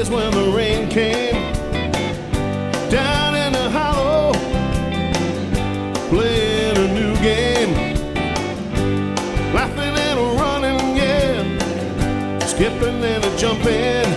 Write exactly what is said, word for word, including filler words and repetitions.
when the rain came. Down in the hollow, playing a new game. Laughing and running, yeah. Skipping and a jumping.